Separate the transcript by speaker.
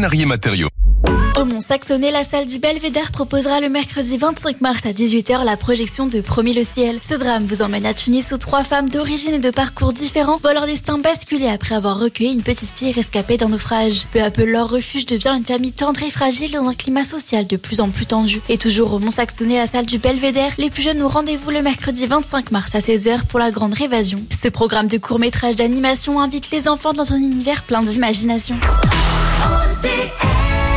Speaker 1: Salariés Matériaux.
Speaker 2: Au Mont-Saxonais, la salle du Belvédère proposera le mercredi 25 mars à 18h la projection de Promis le ciel. Ce drame vous emmène à Tunis où 3 femmes d'origine et de parcours différents voient leur destin basculer après avoir recueilli une petite fille rescapée d'un naufrage. Peu à peu, leur refuge devient une famille tendre et fragile dans un climat social de plus en plus tendu. Et toujours au Mont-Saxonais, la salle du Belvédère, les plus jeunes ont rendez-vous le mercredi 25 mars à 16h pour la grande révasion. Ce programme de court-métrage d'animation invite les enfants dans un univers plein d'imagination.
Speaker 3: ODR